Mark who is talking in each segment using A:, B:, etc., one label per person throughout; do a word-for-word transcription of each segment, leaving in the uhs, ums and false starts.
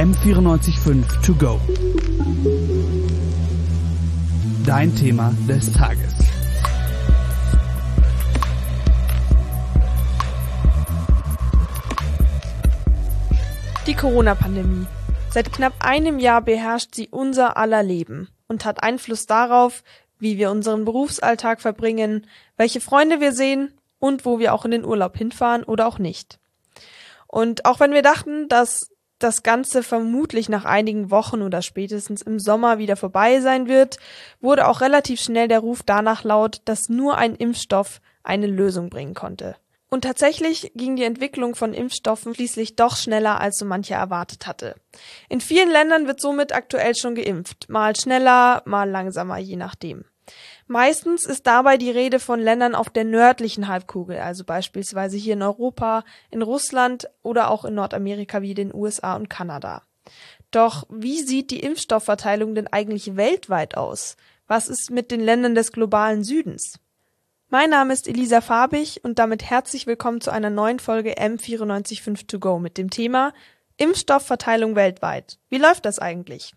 A: M vierundneunzig Komma fünf To Go. Dein Thema des Tages.
B: Die Corona-Pandemie. Seit knapp einem Jahr beherrscht sie unser aller Leben und hat Einfluss darauf, wie wir unseren Berufsalltag verbringen, welche Freunde wir sehen und wo wir auch in den Urlaub hinfahren oder auch nicht. Und auch wenn wir dachten, dass das Ganze vermutlich nach einigen Wochen oder spätestens im Sommer wieder vorbei sein wird, wurde auch relativ schnell der Ruf danach laut, dass nur ein Impfstoff eine Lösung bringen konnte. Und tatsächlich ging die Entwicklung von Impfstoffen schließlich doch schneller, als so mancher erwartet hatte. In vielen Ländern wird somit aktuell schon geimpft, mal schneller, mal langsamer, je nachdem. Meistens ist dabei die Rede von Ländern auf der nördlichen Halbkugel, also beispielsweise hier in Europa, in Russland oder auch in Nordamerika wie den U S A und Kanada. Doch wie sieht die Impfstoffverteilung denn eigentlich weltweit aus? Was ist mit den Ländern des globalen Südens? Mein Name ist Elisa Farbig und damit herzlich willkommen zu einer neuen Folge M vierundneunzig Komma fünf To Go mit dem Thema Impfstoffverteilung weltweit. Wie läuft das eigentlich?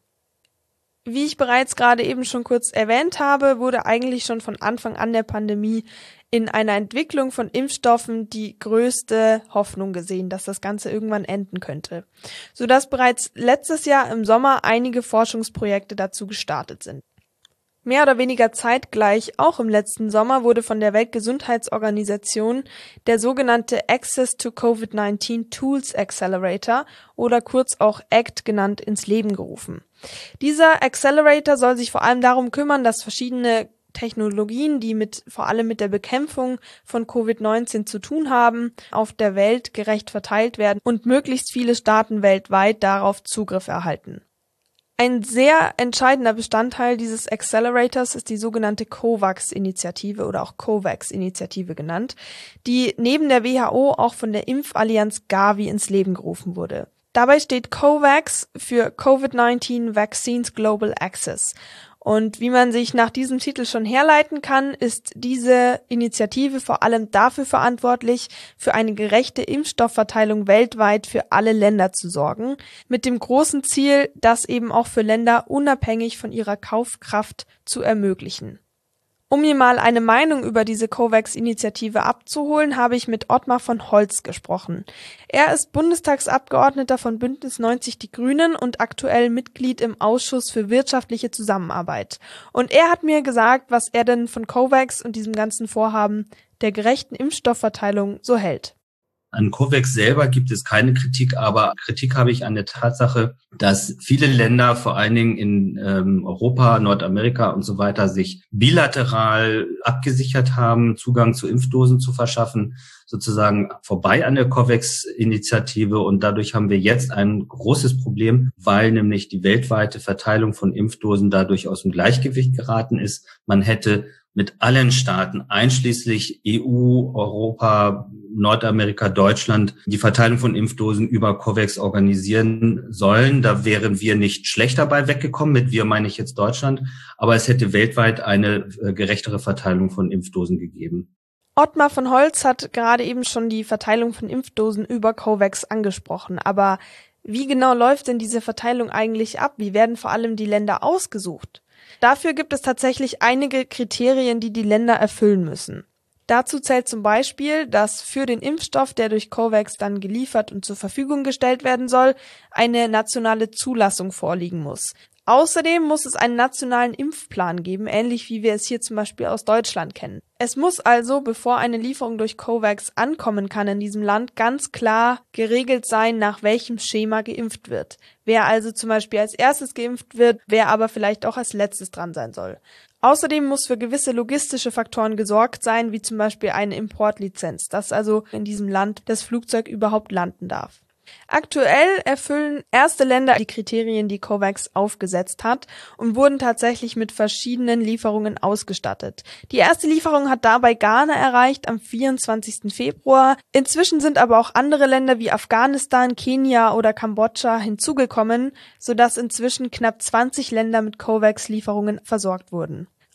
B: Wie ich bereits gerade eben schon kurz erwähnt habe, wurde eigentlich schon von Anfang an der Pandemie in einer Entwicklung von Impfstoffen die größte Hoffnung gesehen, dass das Ganze irgendwann enden könnte, sodass bereits letztes Jahr im Sommer einige Forschungsprojekte dazu gestartet sind. Mehr oder weniger zeitgleich, auch im letzten Sommer, wurde von der Weltgesundheitsorganisation der sogenannte Access to Covid neunzehn Tools Accelerator oder kurz auch A C T genannt ins Leben gerufen. Dieser Accelerator soll sich vor allem darum kümmern, dass verschiedene Technologien, die mit vor allem mit der Bekämpfung von Covid neunzehn zu tun haben, auf der Welt gerecht verteilt werden und möglichst viele Staaten weltweit darauf Zugriff erhalten. Ein sehr entscheidender Bestandteil dieses Accelerators ist die sogenannte COVAX-Initiative oder auch COVAX-Initiative genannt, die neben der W H O auch von der Impfallianz Gavi ins Leben gerufen wurde. Dabei steht COVAX für Covid neunzehn Vaccines Global Access. Und wie man sich nach diesem Titel schon herleiten kann, ist diese Initiative vor allem dafür verantwortlich, für eine gerechte Impfstoffverteilung weltweit für alle Länder zu sorgen, mit dem großen Ziel, das eben auch für Länder unabhängig von ihrer Kaufkraft zu ermöglichen. Um mir mal eine Meinung über diese COVAX-Initiative abzuholen, habe ich mit Ottmar von Holtz gesprochen. Er ist Bundestagsabgeordneter von Bündnis neunzig Die Grünen und aktuell Mitglied im Ausschuss für wirtschaftliche Zusammenarbeit. Und er hat mir gesagt, was er denn von COVAX und diesem ganzen Vorhaben der gerechten Impfstoffverteilung so hält.
C: An COVAX selber gibt es keine Kritik, aber Kritik habe ich an der Tatsache, dass viele Länder, vor allen Dingen in ähm, Europa, Nordamerika und so weiter, sich bilateral abgesichert haben, Zugang zu Impfdosen zu verschaffen, sozusagen vorbei an der COVAX-Initiative. Und dadurch haben wir jetzt ein großes Problem, weil nämlich die weltweite Verteilung von Impfdosen dadurch aus dem Gleichgewicht geraten ist. Man hätte mit allen Staaten, einschließlich E U, Europa, Nordamerika, Deutschland, die Verteilung von Impfdosen über COVAX organisieren sollen. Da wären wir nicht schlecht dabei weggekommen. Mit wir meine ich jetzt Deutschland. Aber es hätte weltweit eine äh, gerechtere Verteilung von Impfdosen gegeben.
B: Ottmar von Holtz hat gerade eben schon die Verteilung von Impfdosen über COVAX angesprochen. Aber wie genau läuft denn diese Verteilung eigentlich ab? Wie werden vor allem die Länder ausgesucht? Dafür gibt es tatsächlich einige Kriterien, die die Länder erfüllen müssen. Dazu zählt zum Beispiel, dass für den Impfstoff, der durch COVAX dann geliefert und zur Verfügung gestellt werden soll, eine nationale Zulassung vorliegen muss. Außerdem muss es einen nationalen Impfplan geben, ähnlich wie wir es hier zum Beispiel aus Deutschland kennen. Es muss also, bevor eine Lieferung durch COVAX ankommen kann in diesem Land, ganz klar geregelt sein, nach welchem Schema geimpft wird. Wer also zum Beispiel als erstes geimpft wird, wer aber vielleicht auch als letztes dran sein soll. Außerdem muss für gewisse logistische Faktoren gesorgt sein, wie zum Beispiel eine Importlizenz, dass also in diesem Land das Flugzeug überhaupt landen darf. Aktuell erfüllen erste Länder die Kriterien, die COVAX aufgesetzt hat und wurden tatsächlich mit verschiedenen Lieferungen ausgestattet. Die erste Lieferung hat dabei Ghana erreicht am vierundzwanzigsten Februar. Inzwischen sind aber auch andere Länder wie Afghanistan, Kenia oder Kambodscha hinzugekommen, sodass inzwischen knapp zwanzig Länder mit COVAX-Lieferungen versorgt wurden.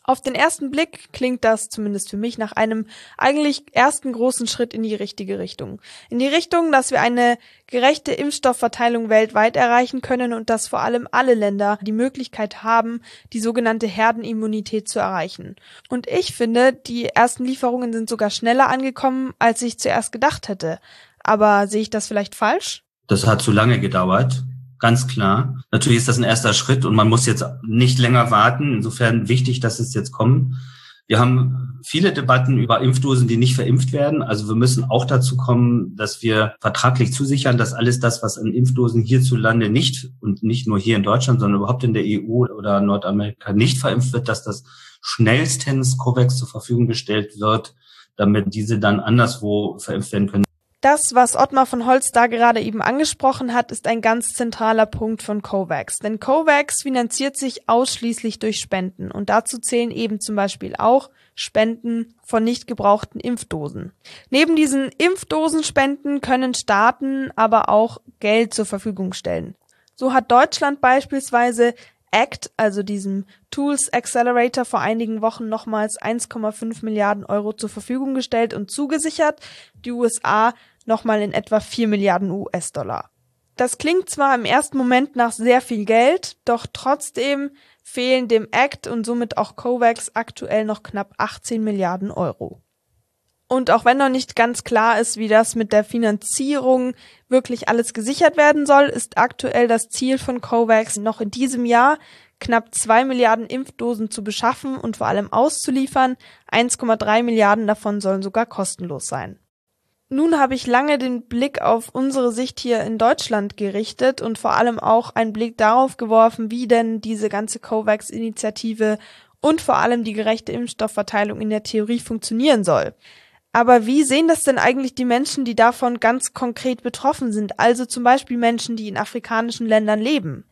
B: Auf den ersten Blick klingt das, zumindest für mich, nach einem eigentlich ersten großen Schritt in die richtige Richtung. In die Richtung, dass wir eine gerechte Impfstoffverteilung weltweit erreichen können und dass vor allem alle Länder die Möglichkeit haben, die sogenannte Herdenimmunität zu erreichen. Und ich finde, die ersten Lieferungen sind sogar schneller angekommen, als ich zuerst gedacht hätte. Aber sehe ich das vielleicht falsch?
C: Das hat zu lange gedauert. Ganz klar. Natürlich ist das ein erster Schritt und man muss jetzt nicht länger warten. Insofern wichtig, dass es jetzt kommt. Wir haben viele Debatten über Impfdosen, die nicht verimpft werden. Also wir müssen auch dazu kommen, dass wir vertraglich zusichern, dass alles das, was an Impfdosen hierzulande nicht und nicht nur hier in Deutschland, sondern überhaupt in der E U oder Nordamerika nicht verimpft wird, dass das schnellstens COVAX zur Verfügung gestellt wird, damit diese dann anderswo verimpft werden können.
B: Das, was Ottmar von Holz da gerade eben angesprochen hat, ist ein ganz zentraler Punkt von COVAX. Denn COVAX finanziert sich ausschließlich durch Spenden. Und dazu zählen eben zum Beispiel auch Spenden von nicht gebrauchten Impfdosen. Neben diesen Impfdosenspenden können Staaten aber auch Geld zur Verfügung stellen. So hat Deutschland beispielsweise A C T, also diesem Tools Accelerator, vor einigen Wochen nochmals eins Komma fünf Milliarden Euro zur Verfügung gestellt und zugesichert, die U S A nochmal in etwa vier Milliarden U S-Dollar. Das klingt zwar im ersten Moment nach sehr viel Geld, doch trotzdem fehlen dem A C T und somit auch COVAX aktuell noch knapp achtzehn Milliarden Euro. Und auch wenn noch nicht ganz klar ist, wie das mit der Finanzierung wirklich alles gesichert werden soll, ist aktuell das Ziel von COVAX noch in diesem Jahr, knapp zwei Milliarden Impfdosen zu beschaffen und vor allem auszuliefern. eins Komma drei Milliarden davon sollen sogar kostenlos sein. Nun habe ich lange den Blick auf unsere Sicht hier in Deutschland gerichtet und vor allem auch einen Blick darauf geworfen, wie denn diese ganze COVAX-Initiative und vor allem die gerechte Impfstoffverteilung in der Theorie funktionieren soll. Aber wie sehen das denn eigentlich die Menschen, die davon ganz konkret betroffen sind, also zum Beispiel Menschen, die in afrikanischen Ländern leben?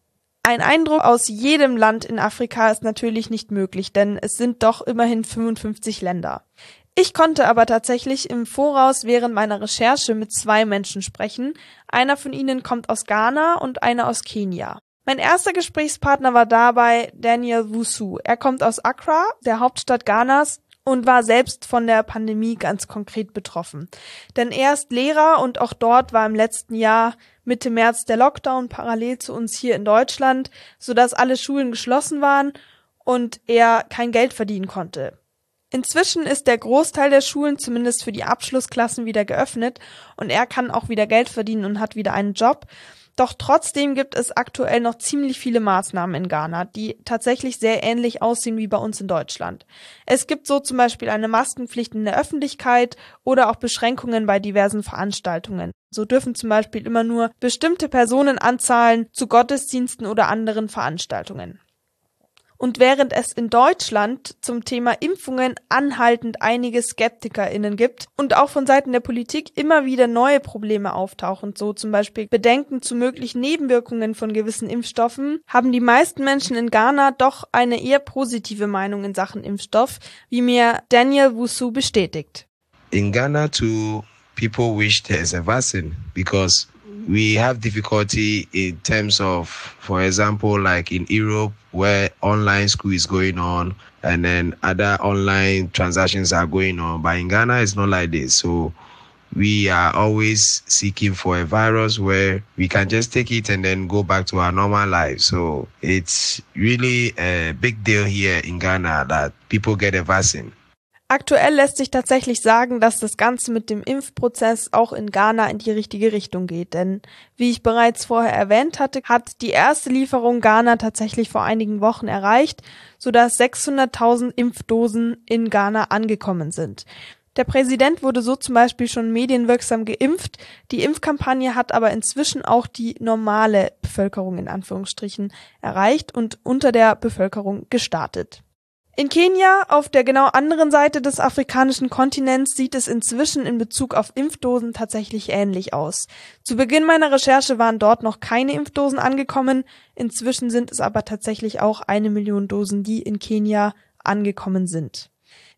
B: Ein Eindruck aus jedem Land in Afrika ist natürlich nicht möglich, denn es sind doch immerhin fünfundfünfzig Länder. Ich konnte aber tatsächlich im Voraus während meiner Recherche mit zwei Menschen sprechen. Einer von ihnen kommt aus Ghana und einer aus Kenia. Mein erster Gesprächspartner war dabei Daniel Wusu. Er kommt aus Accra, der Hauptstadt Ghanas, und war selbst von der Pandemie ganz konkret betroffen. Denn er ist Lehrer und auch dort war im letzten Jahr Mitte März der Lockdown parallel zu uns hier in Deutschland, sodass alle Schulen geschlossen waren und er kein Geld verdienen konnte. Inzwischen ist der Großteil der Schulen zumindest für die Abschlussklassen wieder geöffnet und er kann auch wieder Geld verdienen und hat wieder einen Job. Doch trotzdem gibt es aktuell noch ziemlich viele Maßnahmen in Ghana, die tatsächlich sehr ähnlich aussehen wie bei uns in Deutschland. Es gibt so zum Beispiel eine Maskenpflicht in der Öffentlichkeit oder auch Beschränkungen bei diversen Veranstaltungen. So dürfen zum Beispiel immer nur bestimmte Personenanzahlen zu Gottesdiensten oder anderen Veranstaltungen. Und während es in Deutschland zum Thema Impfungen anhaltend einige SkeptikerInnen gibt und auch von Seiten der Politik immer wieder neue Probleme auftauchen, so zum Beispiel Bedenken zu möglichen Nebenwirkungen von gewissen Impfstoffen, haben die meisten Menschen in Ghana doch eine eher positive Meinung in Sachen Impfstoff, wie mir Daniel Wusu bestätigt.
D: In Ghana too, people wish there's a vaccine because we have difficulty in terms of, for example, like in Europe, where online school is going on and then other online transactions are going on. But in Ghana, it's not like this. So we are always seeking for a virus where we can just take it and then go back to our normal life. So it's really a big deal here in Ghana that people get a vaccine.
B: Aktuell lässt sich tatsächlich sagen, dass das Ganze mit dem Impfprozess auch in Ghana in die richtige Richtung geht. Denn, wie ich bereits vorher erwähnt hatte, hat die erste Lieferung Ghana tatsächlich vor einigen Wochen erreicht, sodass sechshunderttausend Impfdosen in Ghana angekommen sind. Der Präsident wurde so zum Beispiel schon medienwirksam geimpft. Die Impfkampagne hat aber inzwischen auch die normale Bevölkerung in Anführungsstrichen erreicht und unter der Bevölkerung gestartet. In Kenia, auf der genau anderen Seite des afrikanischen Kontinents, sieht es inzwischen in Bezug auf Impfdosen tatsächlich ähnlich aus. Zu Beginn meiner Recherche waren dort noch keine Impfdosen angekommen, inzwischen sind es aber tatsächlich auch eine Million Dosen, die in Kenia angekommen sind.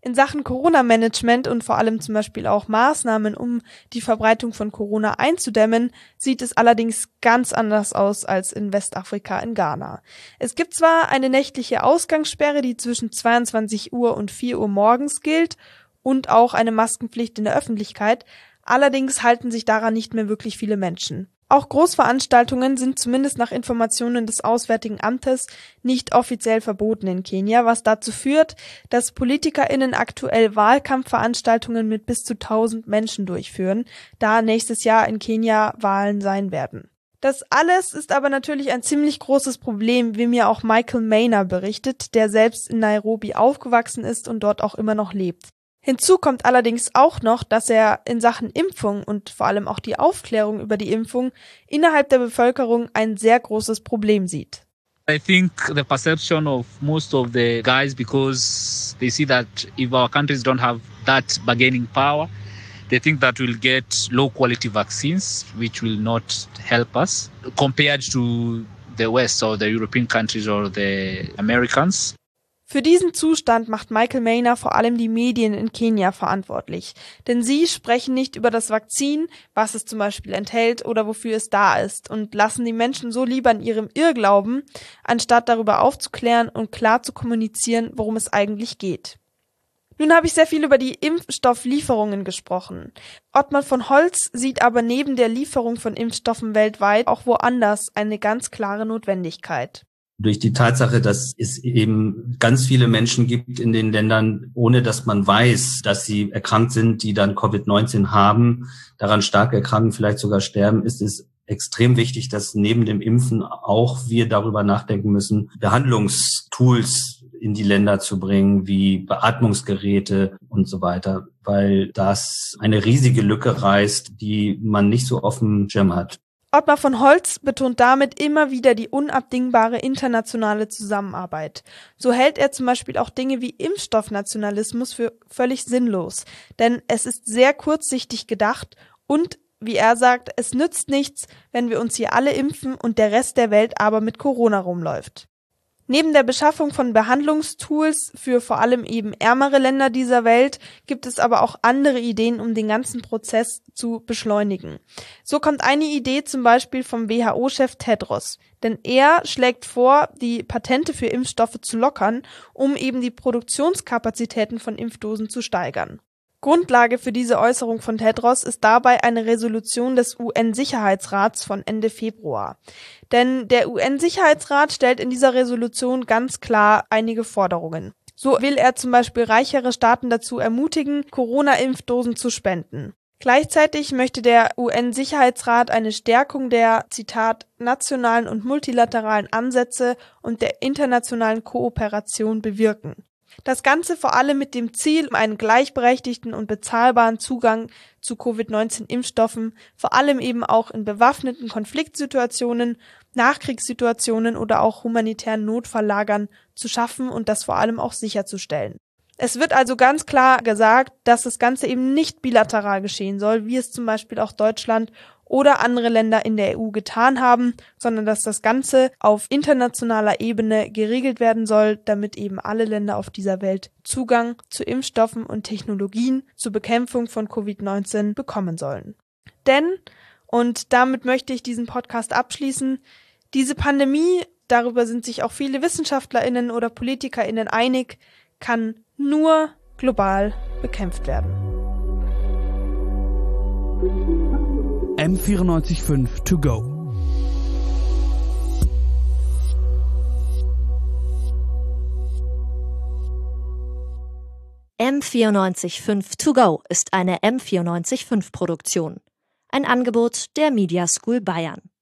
B: In Sachen Corona-Management und vor allem zum Beispiel auch Maßnahmen, um die Verbreitung von Corona einzudämmen, sieht es allerdings ganz anders aus als in Westafrika in Ghana. Es gibt zwar eine nächtliche Ausgangssperre, die zwischen zweiundzwanzig Uhr und vier Uhr morgens gilt und auch eine Maskenpflicht in der Öffentlichkeit, allerdings halten sich daran nicht mehr wirklich viele Menschen. Auch Großveranstaltungen sind zumindest nach Informationen des Auswärtigen Amtes nicht offiziell verboten in Kenia, was dazu führt, dass PolitikerInnen aktuell Wahlkampfveranstaltungen mit bis zu tausend Menschen durchführen, da nächstes Jahr in Kenia Wahlen sein werden. Das alles ist aber natürlich ein ziemlich großes Problem, wie mir auch Michael Maynor berichtet, der selbst in Nairobi aufgewachsen ist und dort auch immer noch lebt. Hinzu kommt allerdings auch noch, dass er in Sachen Impfung und vor allem auch die Aufklärung über die Impfung innerhalb der Bevölkerung ein sehr großes Problem sieht.
E: I think the perception of most of the guys, because they see that if our countries don't have that bargaining power, they think that we'll get low quality vaccines, which will not help us compared to the West or the European countries or the Americans.
B: Für diesen Zustand macht Michael Maynor vor allem die Medien in Kenia verantwortlich. Denn sie sprechen nicht über das Vakzin, was es zum Beispiel enthält oder wofür es da ist, und lassen die Menschen so lieber in ihrem Irrglauben, anstatt darüber aufzuklären und klar zu kommunizieren, worum es eigentlich geht. Nun habe ich sehr viel über die Impfstofflieferungen gesprochen. Ottmar von Holtz sieht aber neben der Lieferung von Impfstoffen weltweit auch woanders eine ganz klare Notwendigkeit.
C: Durch die Tatsache, dass es eben ganz viele Menschen gibt in den Ländern, ohne dass man weiß, dass sie erkrankt sind, die dann Covid neunzehn haben, daran stark erkranken, vielleicht sogar sterben, ist es extrem wichtig, dass neben dem Impfen auch wir darüber nachdenken müssen, Behandlungstools in die Länder zu bringen, wie Beatmungsgeräte und so weiter, weil das eine riesige Lücke reißt, die man nicht so auf dem Schirm hat.
B: Ottmar von Holtz betont damit immer wieder die unabdingbare internationale Zusammenarbeit. So hält er zum Beispiel auch Dinge wie Impfstoffnationalismus für völlig sinnlos, denn es ist sehr kurzsichtig gedacht und, wie er sagt, es nützt nichts, wenn wir uns hier alle impfen und der Rest der Welt aber mit Corona rumläuft. Neben der Beschaffung von Behandlungstools für vor allem eben ärmere Länder dieser Welt gibt es aber auch andere Ideen, um den ganzen Prozess zu beschleunigen. So kommt eine Idee zum Beispiel vom W H O-Chef Tedros, denn er schlägt vor, die Patente für Impfstoffe zu lockern, um eben die Produktionskapazitäten von Impfdosen zu steigern. Grundlage für diese Äußerung von Tedros ist dabei eine Resolution des U N-Sicherheitsrats von Ende Februar. Denn der U N-Sicherheitsrat stellt in dieser Resolution ganz klar einige Forderungen. So will er zum Beispiel reichere Staaten dazu ermutigen, Corona-Impfdosen zu spenden. Gleichzeitig möchte der U N-Sicherheitsrat eine Stärkung der, Zitat, nationalen und multilateralen Ansätze und der internationalen Kooperation bewirken. Das Ganze vor allem mit dem Ziel, einen gleichberechtigten und bezahlbaren Zugang zu Covid neunzehn Impfstoffen, vor allem eben auch in bewaffneten Konfliktsituationen, Nachkriegssituationen oder auch humanitären Notfalllagern zu schaffen und das vor allem auch sicherzustellen. Es wird also ganz klar gesagt, dass das Ganze eben nicht bilateral geschehen soll, wie es zum Beispiel auch Deutschland oder andere Länder in der E U getan haben, sondern dass das Ganze auf internationaler Ebene geregelt werden soll, damit eben alle Länder auf dieser Welt Zugang zu Impfstoffen und Technologien zur Bekämpfung von Covid neunzehn bekommen sollen. Denn, und damit möchte ich diesen Podcast abschließen, diese Pandemie, darüber sind sich auch viele WissenschaftlerInnen oder PolitikerInnen einig, kann nur global bekämpft werden.
A: M vierundneunzig Komma fünf to go.
F: M vierundneunzig Komma fünf to go ist eine M vierundneunzig Komma fünf Produktion. Ein Angebot der Media School Bayern.